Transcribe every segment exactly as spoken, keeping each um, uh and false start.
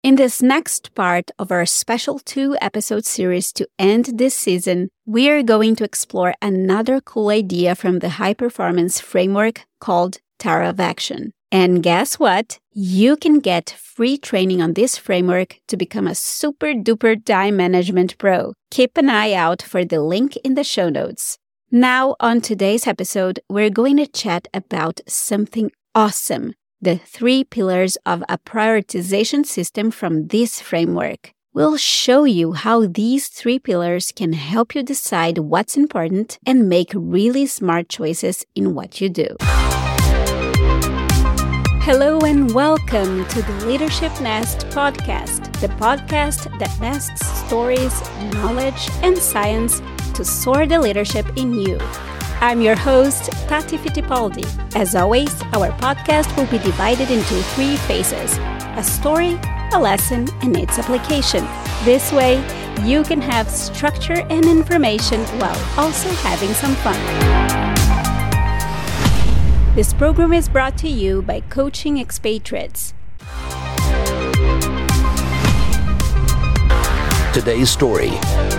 In this next part of our special two-episode series to end this season, we are going to explore another cool idea from the high-performance framework called Tower of Action. And guess what? You can get free training on this framework to become a super-duper time management pro. Keep an eye out for the link in the show notes. Now, on today's episode, we're going to chat about something awesome. The three pillars of a prioritization system from this framework. We'll show you how these three pillars can help you decide what's important and make really smart choices in what you do. Hello and welcome to the Leadership Nest podcast, the podcast that nests stories, knowledge, and science to soar the leadership in you. I'm your host, Tati Fittipaldi. As always, our podcast will be divided into three phases: a story, a lesson, and its application. This way, you can have structure and information while also having some fun. This program is brought to you by Coaching Expatriates. Today's story.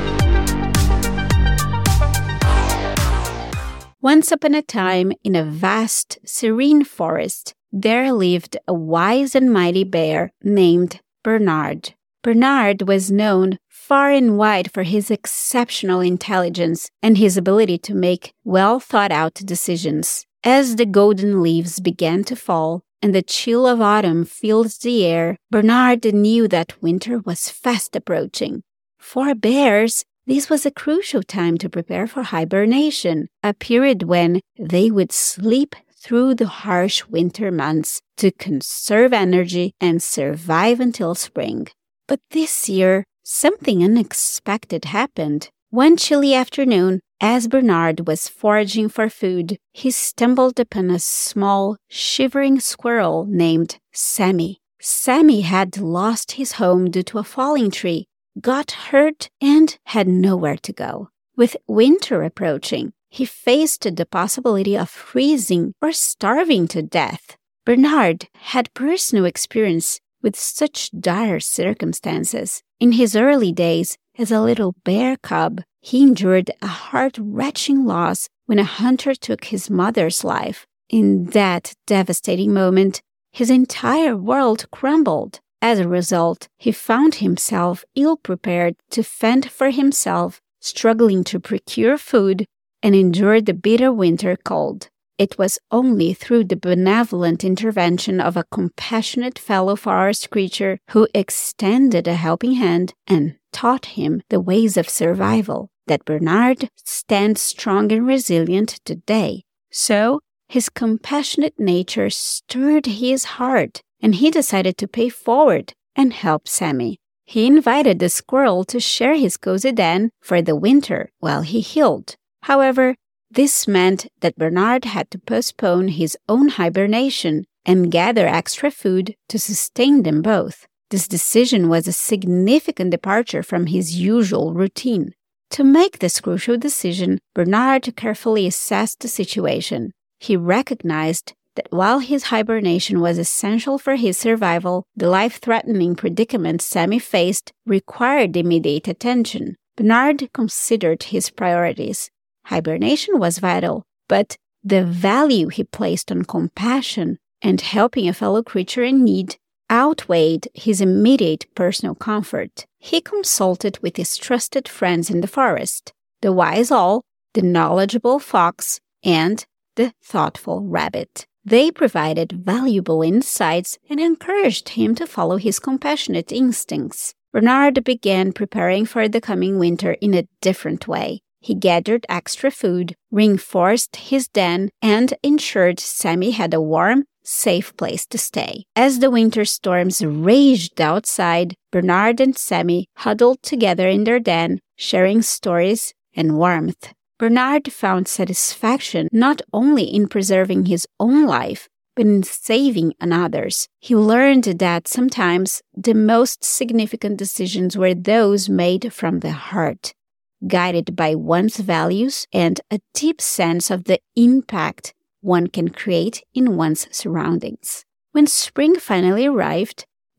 Once upon a time, in a vast, serene forest, there lived a wise and mighty bear named Bernard. Bernard was known far and wide for his exceptional intelligence and his ability to make well-thought-out decisions. As the golden leaves began to fall and the chill of autumn filled the air, Bernard knew that winter was fast approaching. For bears, this was a crucial time to prepare for hibernation, a period when they would sleep through the harsh winter months to conserve energy and survive until spring. But this year, something unexpected happened. One chilly afternoon, as Bernard was foraging for food, he stumbled upon a small, shivering squirrel named Sammy. Sammy had lost his home due to a falling tree, got hurt, and had nowhere to go. With winter approaching, he faced the possibility of freezing or starving to death. Bernard had personal experience with such dire circumstances. In his early days as a little bear cub, he endured a heart-wrenching loss when a hunter took his mother's life. In that devastating moment, his entire world crumbled. As a result, he found himself ill-prepared to fend for himself, struggling to procure food and endure the bitter winter cold. It was only through the benevolent intervention of a compassionate fellow forest creature who extended a helping hand and taught him the ways of survival that Bernard stands strong and resilient today. So, his compassionate nature stirred his heart, and he decided to pay forward and help Sammy. He invited the squirrel to share his cozy den for the winter while he healed. However, this meant that Bernard had to postpone his own hibernation and gather extra food to sustain them both. This decision was a significant departure from his usual routine. To make this crucial decision, Bernard carefully assessed the situation. He recognized that while his hibernation was essential for his survival, the life-threatening predicament Sammy faced required immediate attention. Bernard considered his priorities. Hibernation was vital, but the value he placed on compassion and helping a fellow creature in need outweighed his immediate personal comfort. He consulted with his trusted friends in the forest, the wise owl, the knowledgeable fox, and the thoughtful rabbit. They provided valuable insights and encouraged him to follow his compassionate instincts. Bernard began preparing for the coming winter in a different way. He gathered extra food, reinforced his den, and ensured Sammy had a warm, safe place to stay. As the winter storms raged outside, Bernard and Sammy huddled together in their den, sharing stories and warmth. Bernard found satisfaction not only in preserving his own life, but in saving another's. He learned that sometimes the most significant decisions were those made from the heart, guided by one's values and a deep sense of the impact one can create in one's surroundings. When spring finally arrived,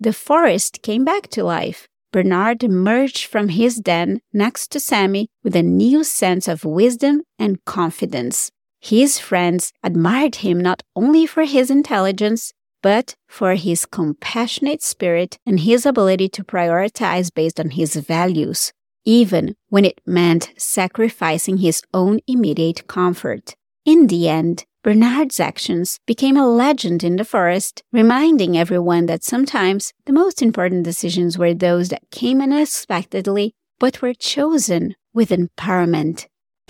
the forest came back to life. Bernard emerged from his den next to Sammy with a new sense of wisdom and confidence. His friends admired him not only for his intelligence, but for his compassionate spirit and his ability to prioritize based on his values, even when it meant sacrificing his own immediate comfort. In the end, Bernard's actions became a legend in the forest, reminding everyone that sometimes the most important decisions were those that came unexpectedly but were chosen with empowerment.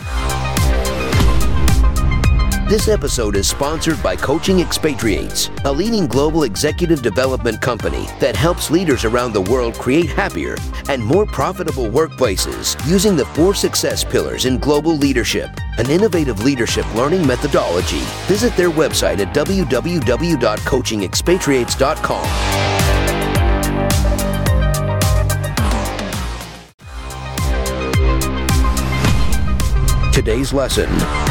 This episode is sponsored by Coaching Expatriates, a leading global executive development company that helps leaders around the world create happier and more profitable workplaces using the four success pillars in global leadership, an innovative leadership learning methodology. Visit their website at w w w dot coaching expatriates dot com. Today's lesson.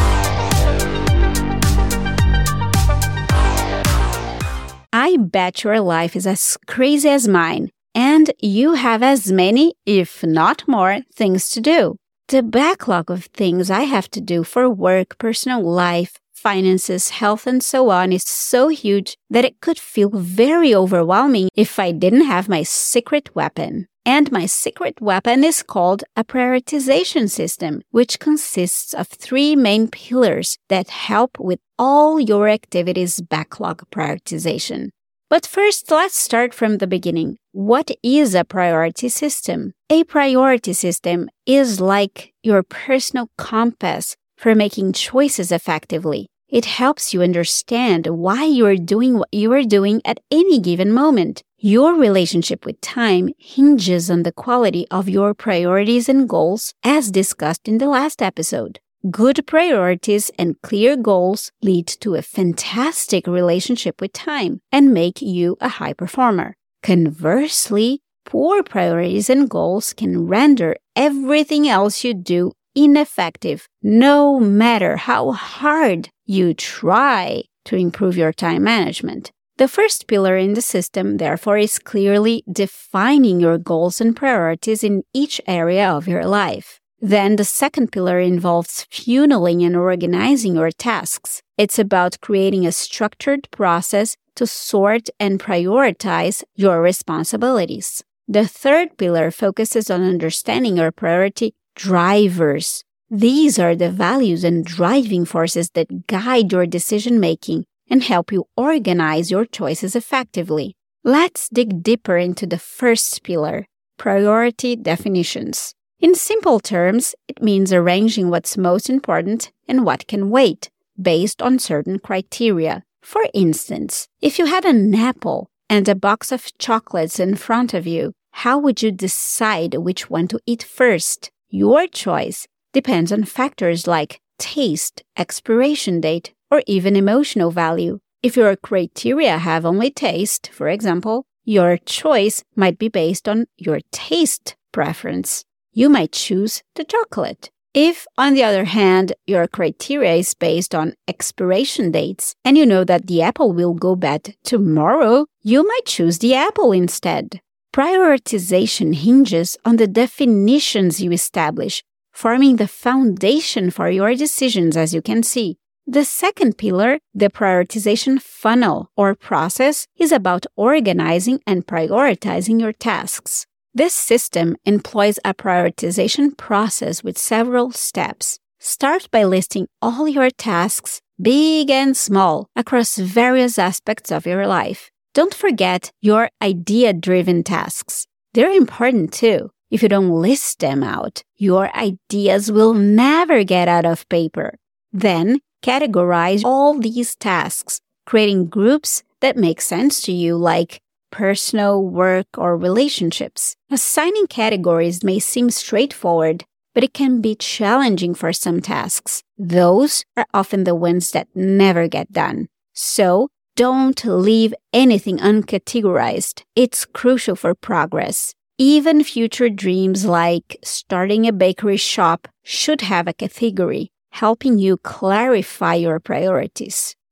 I bet your life is as crazy as mine, and you have as many, if not more, things to do. The backlog of things I have to do for work, personal life, finances, health, and so on is so huge that it could feel very overwhelming if I didn't have my secret weapon. And my secret weapon is called a prioritization system, which consists of three main pillars that help with all your activities' backlog prioritization. But first, let's start from the beginning. What is a priority system? A priority system is like your personal compass for making choices effectively. It helps you understand why you are doing what you are doing at any given moment. Your relationship with time hinges on the quality of your priorities and goals, as discussed in the last episode. Good priorities and clear goals lead to a fantastic relationship with time and make you a high performer. Conversely, poor priorities and goals can render everything else you do ineffective, no matter how hard you try to improve your time management. The first pillar in the system, therefore, is clearly defining your goals and priorities in each area of your life. Then the second pillar involves funneling and organizing your tasks. It's about creating a structured process to sort and prioritize your responsibilities. The third pillar focuses on understanding your priority drivers. These are the values and driving forces that guide your decision-making and help you organize your choices effectively. Let's dig deeper into the first pillar, priority definitions. In simple terms, it means arranging what's most important and what can wait, based on certain criteria. For instance, if you had an apple and a box of chocolates in front of you, how would you decide which one to eat first? Your choice depends on factors like taste, expiration date, or even emotional value. If your criteria have only taste, for example, your choice might be based on your taste preference. You might choose the chocolate. If, on the other hand, your criteria is based on expiration dates and you know that the apple will go bad tomorrow, you might choose the apple instead. Prioritization hinges on the definitions you establish, forming the foundation for your decisions, as you can see. The second pillar, the prioritization funnel or process, is about organizing and prioritizing your tasks. This system employs a prioritization process with several steps. Start by listing all your tasks, big and small, across various aspects of your life. Don't forget your idea-driven tasks. They're important too. If you don't list them out, your ideas will never get out of paper. Then, categorize all these tasks, creating groups that make sense to you, like personal, work, or relationships. Assigning categories may seem straightforward, but it can be challenging for some tasks. Those are often the ones that never get done. So, don't leave anything uncategorized. It's crucial for progress. Even future dreams like starting a bakery shop should have a category, helping you clarify your priorities.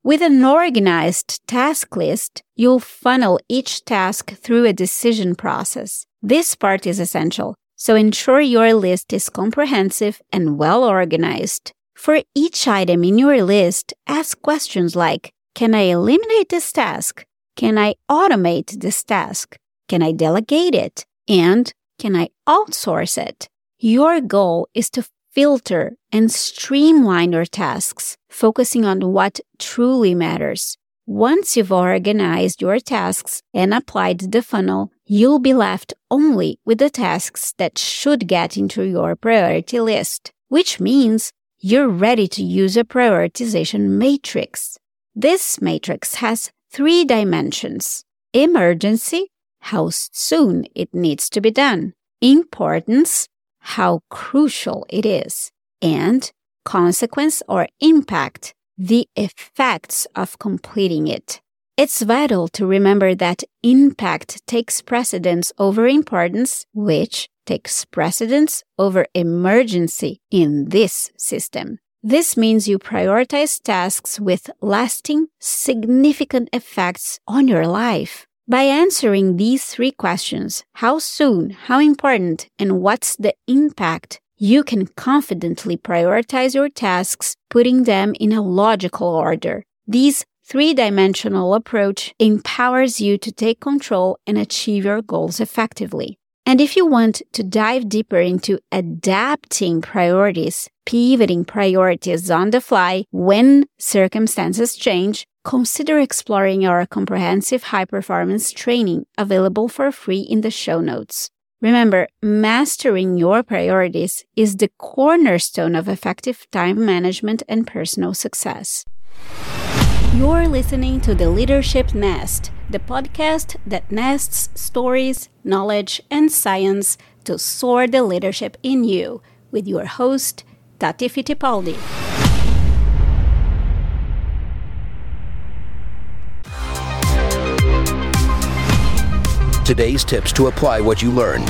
With an organized task list, you'll funnel each task through a decision process. This part is essential, so ensure your list is comprehensive and well organized. For each item in your list, ask questions like, can I eliminate this task? Can I automate this task? Can I delegate it? And can I outsource it? Your goal is to filter and streamline your tasks, focusing on what truly matters. Once you've organized your tasks and applied the funnel, you'll be left only with the tasks that should get into your priority list, which means you're ready to use a prioritization matrix. This matrix has three dimensions: emergency, how soon it needs to be done; importance, how crucial it is; and consequence or impact, the effects of completing it. It's vital to remember that impact takes precedence over importance, which takes precedence over emergency in this system. This means you prioritize tasks with lasting, significant effects on your life. By answering these three questions, how soon, how important, and what's the impact, you can confidently prioritize your tasks, putting them in a logical order. This three-dimensional approach empowers you to take control and achieve your goals effectively. And if you want to dive deeper into adapting priorities, pivoting priorities on the fly when circumstances change, consider exploring our comprehensive high-performance training available for free in the show notes. Remember, mastering your priorities is the cornerstone of effective time management and personal success. You're listening to The Leadership Nest, the podcast that nests stories, knowledge, and science to soar the leadership in you, with your host, Tati Fittipaldi. Today's tips to apply what you learned.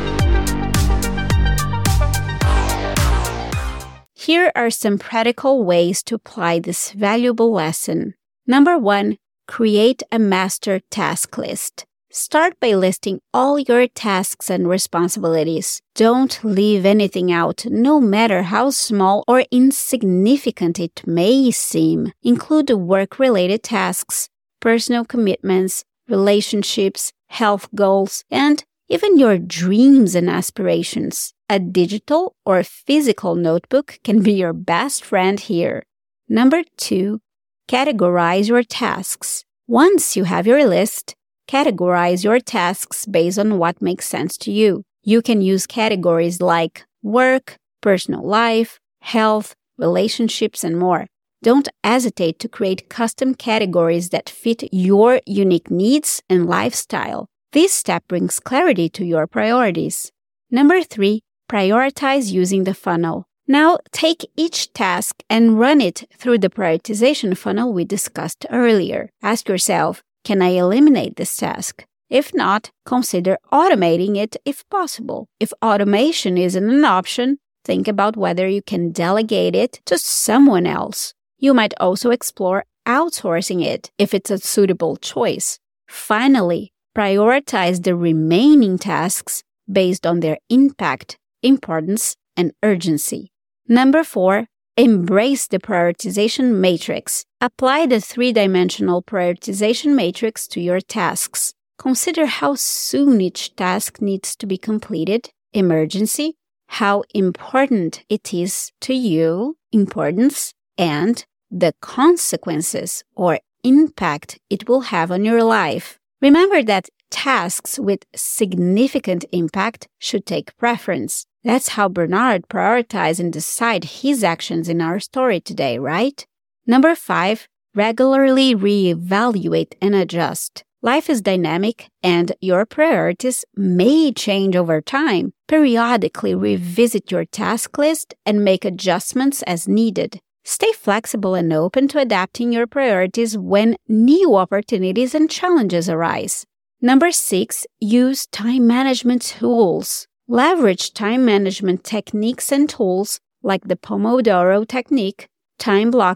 Here are some practical ways to apply this valuable lesson. Number one, create a master task list. Start by listing all your tasks and responsibilities. Don't leave anything out, no matter how small or insignificant it may seem. Include work-related tasks, personal commitments, relationships, health goals, and even your dreams and aspirations. A digital or physical notebook can be your best friend here. Number two, categorize your tasks. Once you have your list, categorize your tasks based on what makes sense to you. You can use categories like work, personal life, health, relationships, and more. Don't hesitate to create custom categories that fit your unique needs and lifestyle. This step brings clarity to your priorities. Number three, prioritize using the funnel. Now, take each task and run it through the prioritization funnel we discussed earlier. Ask yourself, can I eliminate this task? If not, consider automating it if possible. If automation isn't an option, think about whether you can delegate it to someone else. You might also explore outsourcing it if it's a suitable choice. Finally, prioritize the remaining tasks based on their impact, importance, and urgency. Number four, embrace the prioritization matrix. Apply the three-dimensional prioritization matrix to your tasks. Consider how soon each task needs to be completed, emergency, how important it is to you, importance, and the consequences or impact it will have on your life. Remember that tasks with significant impact should take preference. That's how Bernard prioritized and decided his actions in our story today, right? Number five, regularly reevaluate and adjust. Life is dynamic and your priorities may change over time. Periodically revisit your task list and make adjustments as needed. Stay flexible and open to adapting your priorities when new opportunities and challenges arise. Number six, use time management tools. Leverage time management techniques and tools like the Pomodoro technique, time blocking,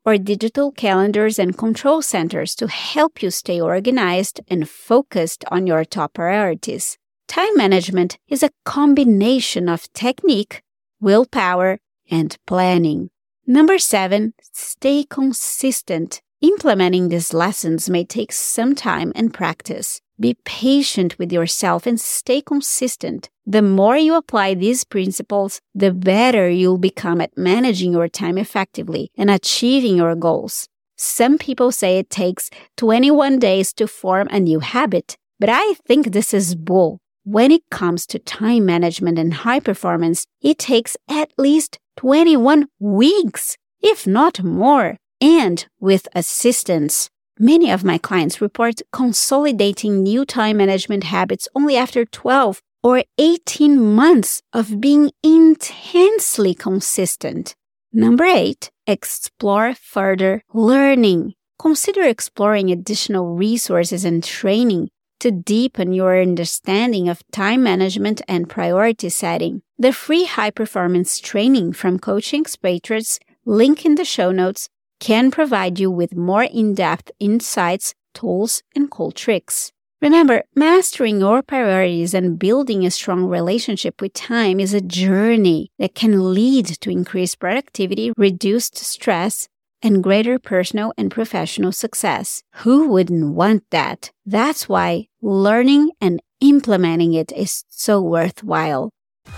or digital calendars and control centers to help you stay organized and focused on your top priorities. Time management is a combination of technique, willpower, and planning. Number seven, stay consistent. Implementing these lessons may take some time and practice. Be patient with yourself and stay consistent. The more you apply these principles, the better you'll become at managing your time effectively and achieving your goals. Some people say it takes twenty-one days to form a new habit, but I think this is bull. When it comes to time management and high performance, it takes at least twenty-one weeks, if not more, and with assistance. Many of my clients report consolidating new time management habits only after twelve or eighteen months of being intensely consistent. Number eight, explore further learning. Consider exploring additional resources and training to deepen your understanding of time management and priority setting. The free high-performance training from Coaching Expatriates, link in the show notes, can provide you with more in-depth insights, tools, and cool tricks. Remember, mastering your priorities and building a strong relationship with time is a journey that can lead to increased productivity, reduced stress, and greater personal and professional success. Who wouldn't want that? That's why learning and implementing it is so worthwhile.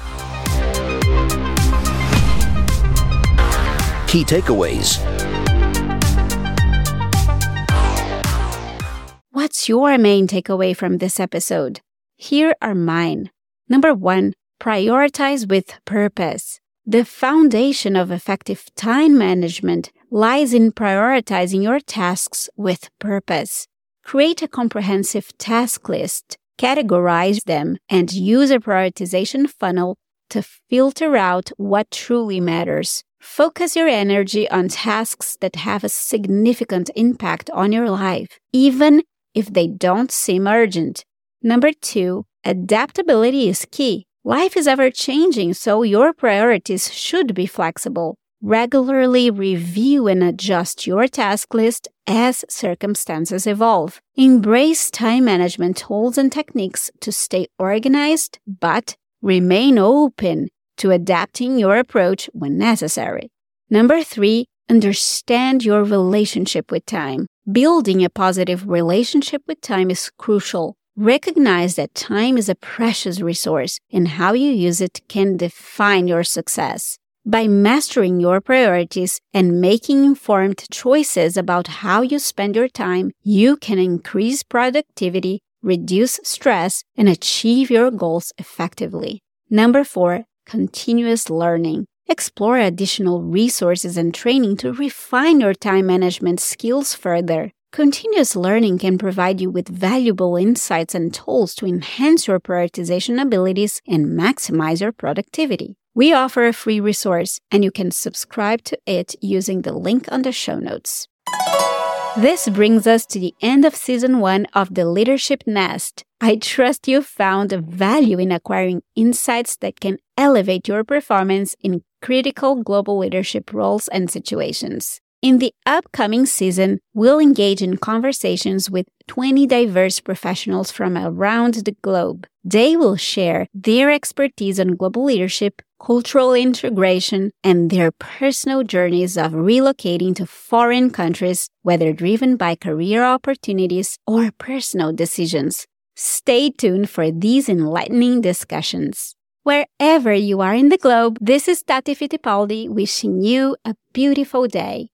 Key takeaways. What's your main takeaway from this episode? Here are mine. Number one, prioritize with purpose. The foundation of effective time management lies in prioritizing your tasks with purpose. Create a comprehensive task list, categorize them, and use a prioritization funnel to filter out what truly matters. Focus your energy on tasks that have a significant impact on your life, even if they don't seem urgent. Number two, adaptability is key. Life is ever-changing, so your priorities should be flexible. Regularly review and adjust your task list as circumstances evolve. Embrace time management tools and techniques to stay organized, but remain open to adapting your approach when necessary. Number three, understand your relationship with time. Building a positive relationship with time is crucial. Recognize that time is a precious resource, and how you use it can define your success. By mastering your priorities and making informed choices about how you spend your time, you can increase productivity, reduce stress, and achieve your goals effectively. Number four, continuous learning. Explore additional resources and training to refine your time management skills further. Continuous learning can provide you with valuable insights and tools to enhance your prioritization abilities and maximize your productivity. We offer a free resource, and you can subscribe to it using the link on the show notes. This brings us to the end of Season one of The Leadership Nest. I trust you found value in acquiring insights that can elevate your performance in critical global leadership roles and situations. In the upcoming season, we'll engage in conversations with twenty diverse professionals from around the globe. They will share their expertise on global leadership, cultural integration, and their personal journeys of relocating to foreign countries, whether driven by career opportunities or personal decisions. Stay tuned for these enlightening discussions. Wherever you are in the globe, this is Tati Fittipaldi wishing you a beautiful day.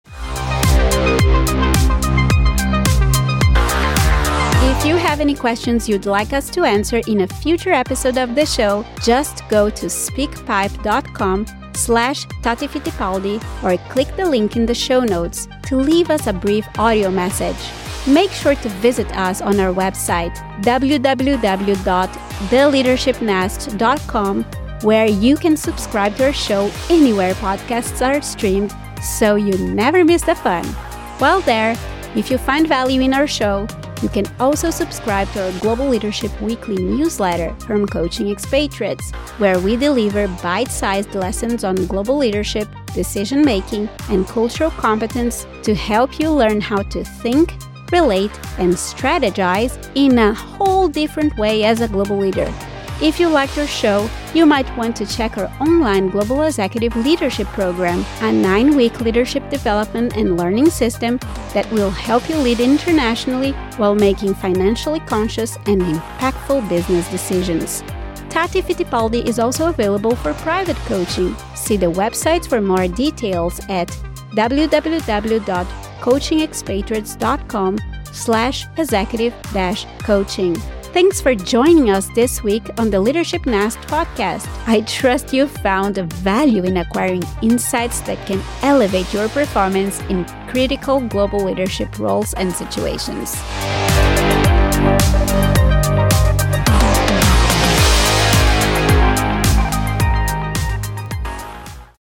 If you have any questions you'd like us to answer in a future episode of the show, just go to speakpipe.com slash Tati Fittipaldi or click the link in the show notes to leave us a brief audio message. Make sure to visit us on our website, w w w dot the leadership nest dot com, where you can subscribe to our show anywhere podcasts are streamed so you never miss the fun. While there, if you find value in our show, You can also subscribe to our Global Leadership Weekly newsletter from Coaching Expatriates, where we deliver bite-sized lessons on global leadership, decision-making, and cultural competence to help you learn how to think, relate, and strategize in a whole different way as a global leader. If you liked our show, you might want to check our online Global Executive Leadership Program, a nine-week leadership development and learning system that will help you lead internationally while making financially conscious and impactful business decisions. Tati Fittipaldi is also available for private coaching. See the websites for more details at www.coachingexpatriates.com slash executive dash coaching. Thanks for joining us this week on the Leadership Nest podcast. I trust you found a value in acquiring insights that can elevate your performance in critical global leadership roles and situations.